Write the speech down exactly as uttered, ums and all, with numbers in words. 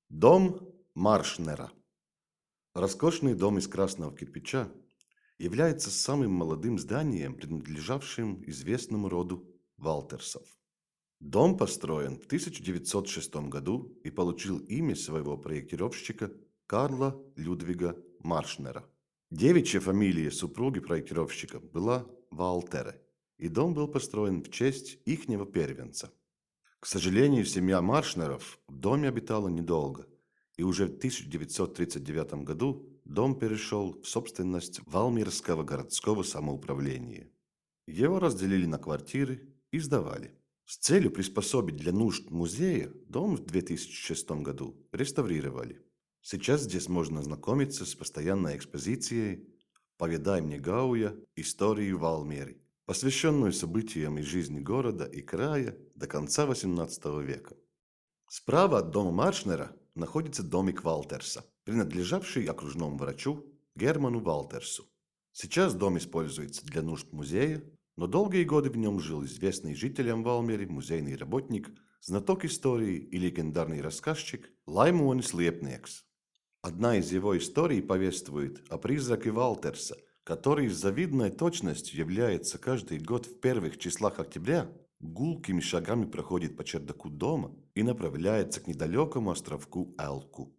Дом Маршнера. Роскошный дом из красного кирпича является самым молодым зданием, принадлежавшим известному роду Валтерсов. Дом построен в тысяча девятьсот шестом году и получил имя своего проектировщика Карла Людвига Маршнера. Девичья фамилия супруги проектировщика была Валтере, и дом был построен в честь ихнего первенца. К сожалению, семья Маршнеров в доме обитала недолго, и уже в тысяча девятьсот тридцать девятом году дом перешел в собственность Валмирского городского самоуправления. Его разделили на квартиры и сдавали. С целью приспособить для нужд музея дом в две тысячи шестом году реставрировали. Сейчас здесь можно ознакомиться с постоянной экспозицией «Поведай мне, Гауя, историю Валмеры», посвященную событиям из жизни города и края до конца восемнадцатого века. Справа от дома Маршнера находится домик Валтерса, принадлежавший окружному врачу Герману Валтерсу. Сейчас дом используется для нужд музея, но долгие годы в нем жил известный жителям Валмеры музейный работник, знаток истории и легендарный рассказчик Лаймонис Лепнекс. Одна из его историй повествует о призраке Валтерса, который с завидной точностью является каждый год в первых числах октября, гулкими шагами проходит по чердаку дома и направляется к недалекому островку Элку.